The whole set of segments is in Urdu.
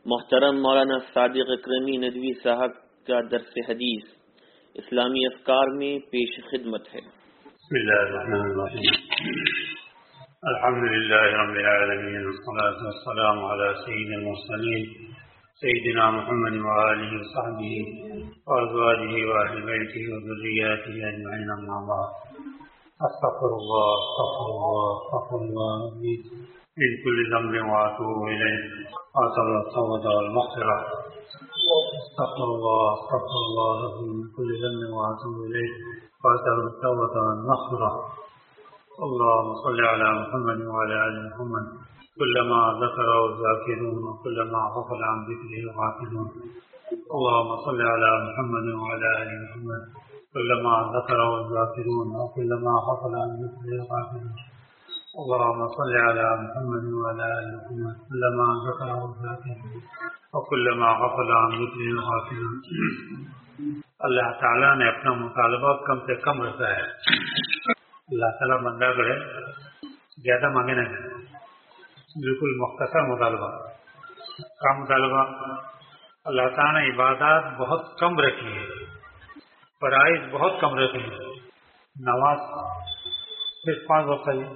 محترم مولانا صادق اکرمی ندوی صاحب کا درس حدیث اسلامی افکار میں پیش خدمت ہے۔ بسم اللہ الرحمن الرحیم، الحمد للہ رب العالمین، والصلاة والسلام علی سید المرسلین سیدنا محمد وآلہ وصحبہ وازواجہ واہل بیتہ وذریاتہ اجمعین، اما بعد، استغفر اللہ استغفر اللہ استغفر اللہ من كل ذنب واتوب اليه واسال التوبه والمغفره، استغفر الله من كل ذنب واتوب اليه واسال التوبه والمغفره. اللهم صل على محمد وعلى ال محمد كلما ذكره الذاكرون وكلما غفل عن ذكره الغافلون. اللهم صل على محمد وعلى ال محمد كلما ذكره الذاكرون وكلما غفل عن ذكره الغافلون. اللهم صل على محمد وعلى ال محمد كلما ذكره الذاكرون وكلما غفل عن ذكره الغافلون. اللہ تعالیٰ نے اپنا مطالبہ کم سے کم رکھا ہے. اللہ تعالیٰ بندہ کرے زیادہ مانگے نہ کرے، بالکل مختصر مطالبہ کا مطالبہ. اللہ تعالیٰ نے عبادات بہت کم رکھی ہے، فرائض بہت کم رکھی ہے. نماز صرف 5 وقت ہے.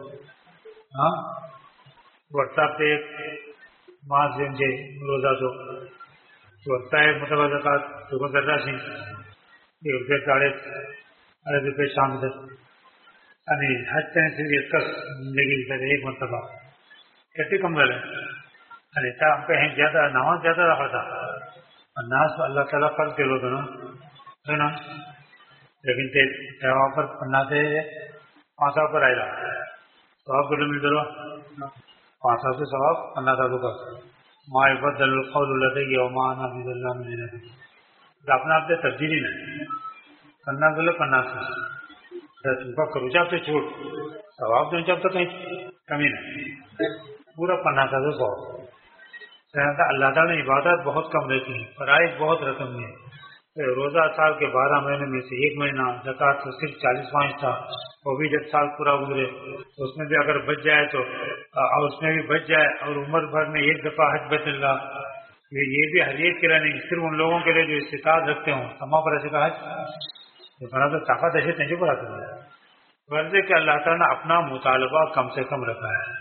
WhatsApp پہ ماس جنجے روزہ تو WhatsApp مطلب زکات تو درجہ سی یہ روپے شام تک یعنی حج سے زندگی سے ایک مرتبہ کتنی کم رہے یعنی ہم کہیں زیادہ نماز زیادہ رکھا تھا اور ناز اللہ تعالیٰ فرض کے لوگ ہے نا، لیکن وہاں پر پڑھنا سے 500 پر آئے گا ثواب کو مل دو 500 سے ثواب اللہ تعالیٰ کا ما يبدل القول لدي وما انا بظلام للعبيد. اپنا آپ سے تبدیلی نہیں کرنا دلو کرنا سے تم کا کرو جب سے چھوٹ ثواب دو جب تک کہیں کمی نہیں پورا پڑھنا تھا تو ثواب. اللہ تعالیٰ نے عبادت بہت کم رہتی ہے، فرائض بہت رقم میں ہے. روزہ سال کے 12 مہینے میں سے 1 مہینہ، زکات تو صرف 40 تھا، وہ بھی جب سال پورا گزرے تو اس میں بھی اگر بچ جائے تو اور اس میں بھی بچ جائے اور عمر بھر میں 1 دفعہ حج بیت اللہ، یہ بھی ہر ایک کے لیے نہیں، صرف ان لوگوں کے لیے جو استطاعت رکھتے ہوں سما پر ایسے کا حج تو طاقت ایسے نہیں پڑا کرتا ہے. غرض کہ اللہ تعالیٰ نے اپنا مطالبہ کم سے کم رکھا ہے.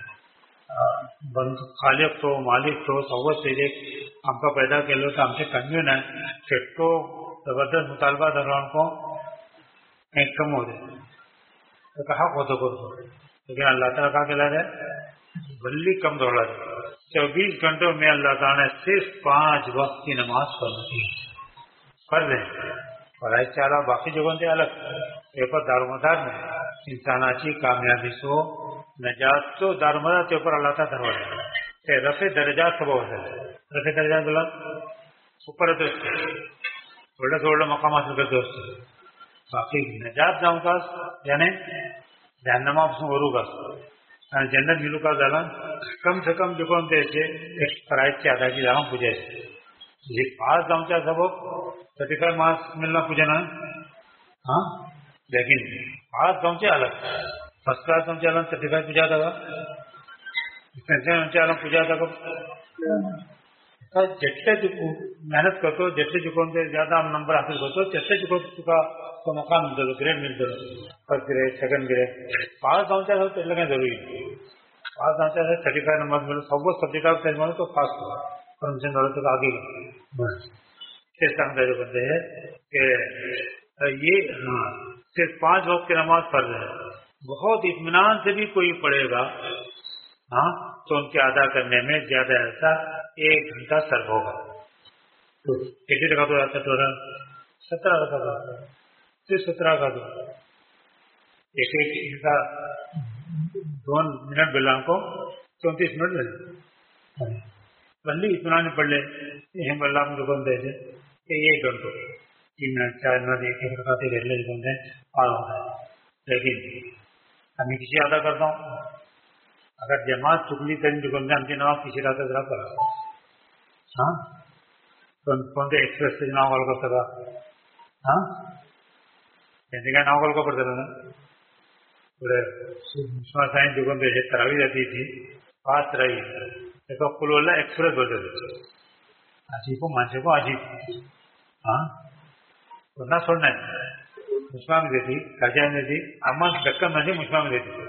خالق تو مالک تو سوت سے دیکھ ہم کا پیدا کر لو تو ہم سے کنوین ہے پھر تو زبردست مطالبہ دران کو کہیں کم ہو جائے تو کہا ہو تو کر دو، لیکن اللہ تعالیٰ کا کہلا ہے بلی کم دوڑا ہے. 24 گھنٹوں میں اللہ تعالیٰ نے صرف 5 وقت کی نماز پڑھنی فرض ہے. فرائض چارہ باقی جگہوں سے الگ پیپر دار مدار میں انساناتی کامیابی سو نجات تو دار مدار کے اوپر اللہ تعالیٰ دروازہ ہے. رفع درجات سب ہوتا ہے، رفع درجات بولا اوپر تو تھوڑا مقام حاصل کرتے اس سے باقی نجات جاؤں کا یعنی جہنما ورو کا جنت ملو کا زیادہ کم سے کم جو کون سے فرائض کی ادا کی جانا پوجے یہ 5 گاؤں کا سب 35 ماس ملنا پوجنا ہاں، لیکن 5 گاؤں سے الگ فرسٹ کلاس گاؤں سے الگ 35 پوجا تھا پوجا تھا جتنے محنت کرتے جتنے چکوں سے زیادہ ہم نمبر حاصل کرتے جتنے چکوں کا تو مقام مل دو گریڈ مل دو فرسٹ گریڈ سیکنڈ گریڈ 5 گاؤں سے لگنا ضروری ہے. 5 گاؤں سے 35 نمبر ملو سب سبجیکٹ آپ ملو تو پاس کرو اور سے تو آگے اس طرح کا جو بندے ہیں کہ یہ صرف 5 وقت کی نماز فرض ہے. بہت اطمینان سے بھی کوئی پڑھے گا ہاں تو ان کے ادا کرنے میں زیادہ ایسا 1 گھنٹہ سر ہوگا. تو کتنی رکعت ہو جاتا ہے؟ 17 رکعت صرف 17 کا دو ایک کا 2 منٹ بلان کو 34 منٹ ملے بندی اطمینان پڑھ لے اللہ میں دکان دے دے کہ 1 گھنٹوں 3 منٹ 4 منٹ ایک رکعت گھر لے دکان دیں پار ہوتا ہے. لیکن ہمیں کسی ادا کرتا ہوں اگر جماعت چکلی کریں دکان دیں ہم کی نماز کسی رات ذرا کرا ہاں کون سے ایکسپریس سے ناؤ کال کرتا تھا ہاں کہتے کہ ناؤ کال کا پڑتا تھا نا پورے سائن دکان سے تراوی جاتی تھی 5 رہی تو کل والا ایکسپریس بولتے تھے عجیب و مانچے کو عجیب ہاں ورنہ چھوڑنا ہے مسلمان میں دیتی کاجا میں دیتی اما دکا میں مسلمان میں دیتی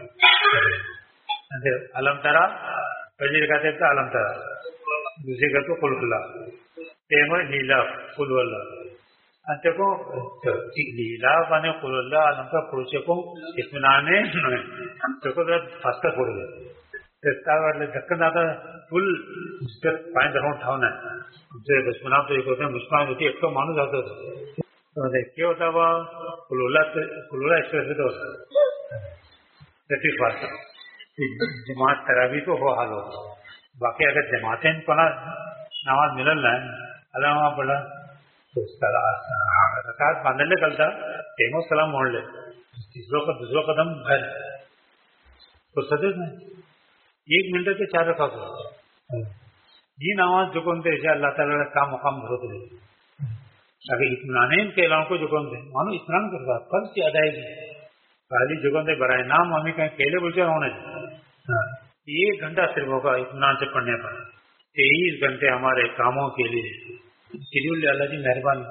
علم ترا پہلی کہتے تھا علم ترا دوسری کہتے قل اللہ تیمر لیلا قل اللہ انتے کو لیلا بانے قل اللہ علم ترا پروچے کو اطمینانے انتے کو فاستا پڑ گئے دکن دادا فل پائیں دروں اٹھاؤنا ہے بچپنا تو ایک ہوتا ہے مسلمان ہوتی ہے ایک تو مانو جاتا تھا کیا ہوتا ہوا کلولا ایکسپریس تو ہوتا جماعت تراوی تو ہو حال ہوتا باقی اگر جماعتیں پڑھا نماز ملل رہا ہے علامہ پڑھا تو رکعت باندھ لے کلتا ٹیم و سلام موڑ لے دوسرا قدم بھر تو سجد میں 1 منٹ کے 4 رکعت ہو یہ نماز جو کون دے اللہ تعالیٰ کا مقام بھروتے دے اگر اطمینان کے علاوہ کو جو کون دے مانو اطمینان کرتا فرض کی ادائیگی پہلی جو کون دے برائے نام ہمیں کہیں پہلے بلچے ہونے 1 گھنٹہ صرف ہوگا اطمینان سے پڑھنے پر 23 گھنٹے ہمارے کاموں کے لیے شیڈول اللہ کی مہربانی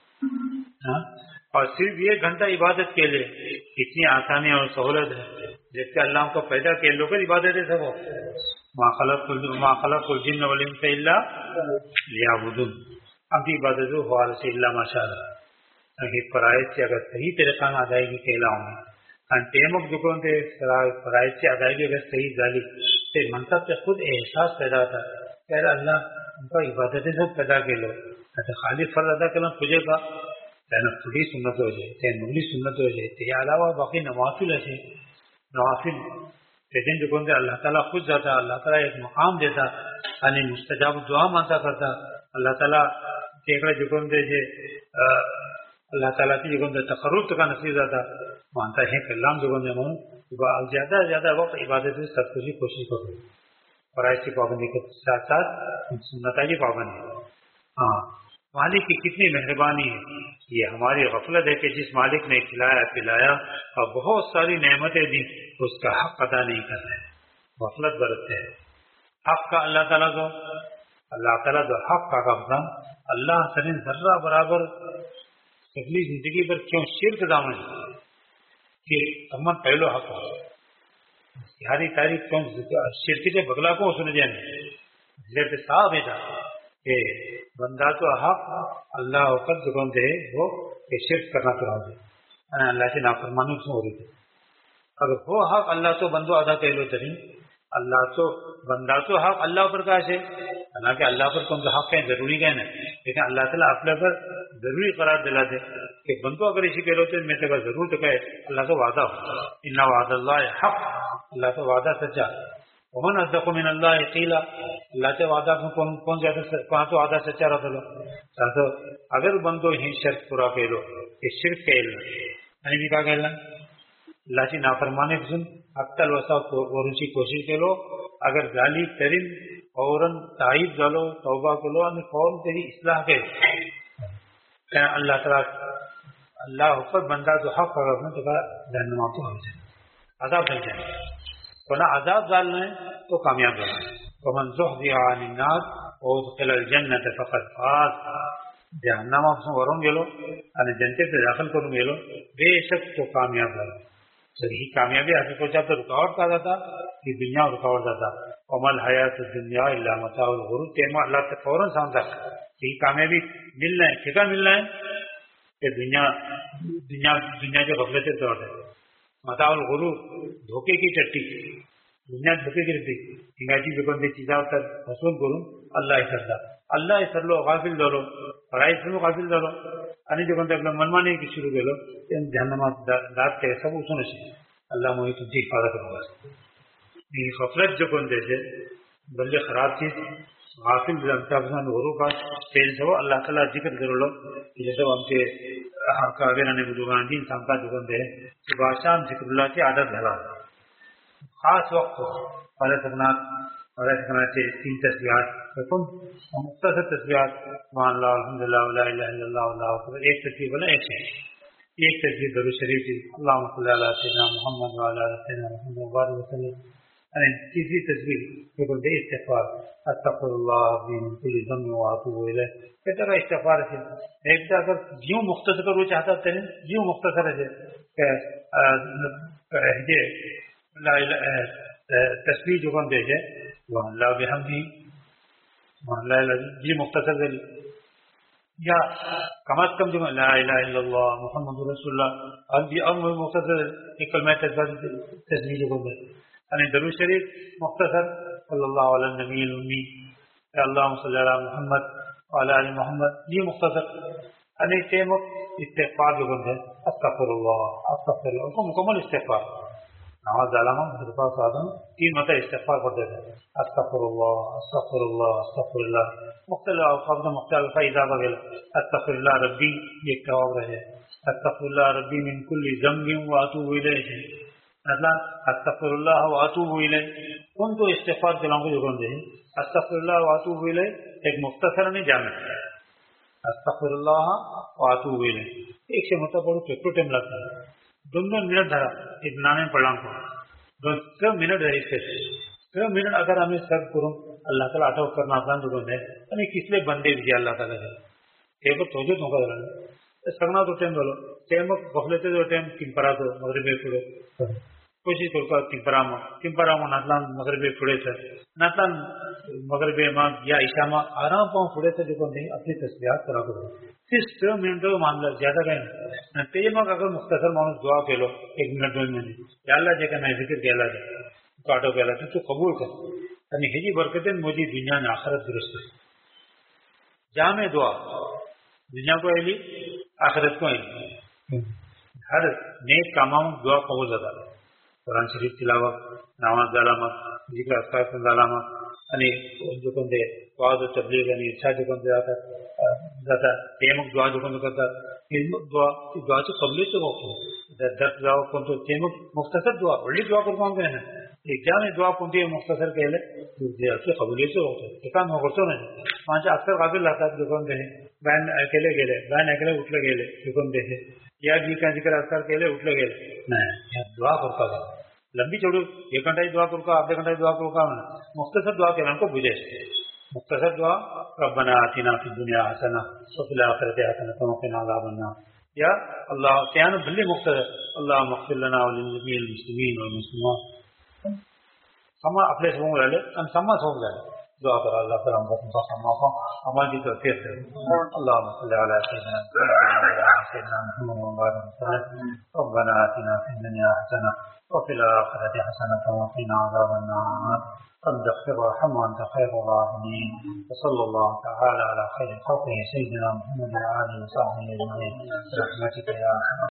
اور صرف 1 گھنٹہ عبادت کے لیے اتنی آسانی اور سہولت ہے جس کے اللہ کو پیدا کیے لوگ عبادت ہے سب ما خلق الجن والانس الا لیعبدون ہم کی عبادت ہو سے اللہ ماشاء اللہ فرائض سے اگر صحیح طریقہ میں ادائیگی کہلاؤں گے ٹیمک جو کون تھے فرائض سے ادائیگی اگر صحیح ظالی سے منصب سے خود احساس پیدا تھا کہ اللہ ان کا عبادتیں سب پیدا کے لو خالی فرض ادا کرنا تجھے کا تھوڑی سنت ہو جائے چاہے مغلی سنت ہو جائے یہ علاوہ باقی نوافل ایسے نوافل لیکن جو کون اللہ تعالیٰ خود جاتا اللہ تعالیٰ ایک مقام دیتا یعنی مستجاب دعا مانتا کرتا اللہ تعالیٰ جو کون اللہ تعالیٰ کی جو کون تقرب کا نصیب جاتا مانتا ہے کہ اللہ جو کون زیادہ سے زیادہ وقت عبادت سے سب کچھ کوشش کرو فرائض کی پابندی کے ساتھ ساتھ سنتوں کی پابندی ہاں مالک کی کتنی مہربانی ہے یہ ہماری غفلت ہے کہ جس مالک نے کھلایا پلایا اور بہت ساری نعمتیں دی اس کا حق ادا نہیں کرتے غفلت برتتے ہیں حق کا اللہ تعالیٰ کو اللہ تعالیٰ جو حق کا قبضہ اللہ سرین ذرہ برابر اگلی زندگی پر کیوں شرک دامن کہ امن پہلو حق ہو یاری تاریخ کیوں شرک سے بگلا کو سن جائیں حضرت صاحب ہے کہ بندہ تو حق اللہ وقت جو دے وہ شرک کرنا چاہو گے اللہ سے نافرمانی کیوں ہو رہی تھی اگر وہ حق اللہ تو بندو ادا کر لو ترین اللہ تو بندہ تو حق اللہ پر کا ہے حالانکہ اللہ پر کون سا حق ہے ضروری کا ہے لیکن اللہ تعالیٰ اپنے پر ضروری قرار دلا دے کہ بندو اگر اسی کہہ لو تو میں تو ضرور تو کہے اللہ تو وعدہ ہو ان وعد اللہ حق اللہ تو وعدہ سچا ومن اصدق من اللہ قیلا اللہ سے وعدہ کون زیادہ کہاں تو وعدہ سچا رہا تو اگر بندو ہی شرط پورا کہہ لو کہ شرک کہلنا یعنی بھی کہا کہلنا اللہ کی نافرمانی سن اقتل وسا ورنچی کوشش کرو اگر ظالی ترین فوراً تائید ڈالو توبہ کرو فوراً تیری اصلاح کرے اللہ تعالیٰ اللہ اوپر بندہ جو حق کرو تو جہنم تو ہو جائے عذاب ڈل جائے ورنہ عذاب ڈالنا ہے تو کامیاب ہونا ہے ومن زحزح عن النار وادخل الجنة فقد فاز جہنم آپ سے وروں گے لو یعنی جنت سے داخل کروں گے لو بے شک تو کامیاب ہے صحیح کامیابی حاصل ہو جاتا رکاوٹ کا جاتا کہ دنیا رکاوٹ جاتا عمل حیات الدنیا الا متاع الغرور تیما اللہ سے فوراً سامتا صحیح کامیابی ملنا ہے ٹھیکا ملنا ہے کہ دنیا کے غفلت سے دوڑ ہے متاع الغرور دھوکے کی چٹی دنیا دھوکے کی چٹی انگریزی جو بندے چیزاں تک حصول کروں اللہ ہی کرتا اللہ ہی سر لو غافل دو لو پڑھائی سے غافل دو لو یعنی جو بندے اپنا منمانی کی شروع کر لو جہنمات داد کے سب سنو سے اللہ مجھے تم کی حفاظت کروں گا غفلت جو بندے سے بلکہ خراب چیز غافل غرو کا تیل سے وہ اللہ تعالیٰ ذکر کرو لو جیسے ہم کے کابران بزرگان دین انسان کا جو بندے صبح شام ذکر اللہ کی عادت دھلا خاص وقت ہو پہلے سکنات سے 3 تسبیحات مختصر تسبیحات سبحان اللہ الحمدللہ لا الہ الا اللہ اللہ اکبر ایک تسبیح بولے ایک تسبیح درود شریف اللہم صلی علی سیدنا محمد وعلی آل سیدنا محمد وبارک وسلم یعنی تیسری تصویر جو بولتے استغفار استغفر اللہ من کل ذنب واتوب الیہ اس طرح استغفار ہے ایک اگر یوں مختصر کرنا چاہتا ہے یوں مختصر ہے کہ تصویر جو بن دے وہ اللہ بحمدہ یہ مختصر ہے یا کم از کم جو لا الہ الا اللہ محمد رسول اللہ اب مختصر ایک کلمہ تصویر جو بن دے یعنی درود شریف مختصر صلی اللہ علیہ نبی الامی اللہم صلی علی محمد وعلی آل محمد یہ مختصر یعنی تیم استغفار جو بند ہے استغفر اللہ اس کو مکمل استغفار نماز علامہ حضرت آدم 3 مرتبہ استغفار پڑھتے تھے استغفر اللہ مختلف اوقات میں مختلف اضافہ گیا استغفر اللہ ربی یہ جواب رہے استغفر اللہ ربی من کل ذنب واتوب الیہ مطلب استغفر اللہ واتوب الیہ ان کو استغفار کے نام کو جو بندے ہیں استغفر اللہ واتوب الیہ ایک مختصر نہیں جامع استغفر اللہ واتوب الیہ ایک سے مطلب بڑو چکو ٹائم لگتا ہے 2 منٹ دھرا اتنا میں پڑھا کو 2 منٹ ہے اس سے 2 منٹ اگر ہمیں سب کروں اللہ تعالیٰ اٹھو کرنا آسان جو بندے ہمیں کس لیے بندے بھی اللہ تعالیٰ ہے ایک بار توجہ تو کا سگنا تو ٹائم بولو ٹائم بخلتے تو ٹائم تمپرا تو مغرب پڑے کوشش کرو تمپرا ناتلان مغرب پڑے تھے ناتلان مغرب ماں یا عشاء ماں آرام پاؤں پڑے تھے جو نہیں اپنی تصویرات کرا کرو صرف 2 منٹ معاملہ زیادہ کہیں تیمہ اگر مختصر مانو دعا کے لو 1 منٹ 2 منٹ یا اللہ جے کہ میں ذکر کے اللہ جائے تو آٹو کے اللہ تو قبول کر یعنی ہجی برکتیں مجھے دنیا میں آخرت درست ہے جامع دعا دنیا کو اہلی آخرت کو اہلی ہر نیک کاموں دعا قبول زیادہ قرآن شریف تلاوت نماز علامت ذکر اذکار کی علامت یعنی جو بندے دعا و تبلیغ یعنی اچھا جو بندے زیادہ تیمک دعا جو بندے کرتا دعا سے قبلی تو درد دعا کون تو تیمک مختصر دعا بڑی دعا کو کون کہنا ایک جامع دعا کون تھی مختصر کہلے تو قبولیت سے ہوتا ہے کام ہو کرتا نہیں وہاں سے اکثر قابل رہتا ہے جو بندے ہیں بہن اکیلے گیلے بہن اکیلے اٹھلے گیلے جو بندے ہیں یا جی کا ذکر اذکار کہلے اٹھلے گیلے نہیں دعا کرتا تھا لمبی چھوڑو 1 گھنٹہ ہی دعا کرو کا آدھے گھنٹہ ہی دعا کرو کا مختصر دعا کہنا کو بجے مختصر دعا ربنا آتنا فی الدنیا حسنہ وفی الآخرۃ حسنۃ وقنا عذاب النار یا اللہ کیان بھلی مختصر اللہم اغفر لنا وللجميع المسلمین والمسلمات سما اپنے سموں لے ان سما سموں لے دعا کر اللہ تعالی ہم کو سما کو ہماری توفیق دے اللہم صلی علی سیدنا محمد وعلى ربنا آتنا فی الدنیا حسنہ وفي الآخرة حسنة وقنا عذاب النار رب اغفر وارحم وأنت خير الراحمين وصلى الله تعالى على خير خلقه سيدنا محمد وعلى آله وصحبه أجمعين برحمتك يا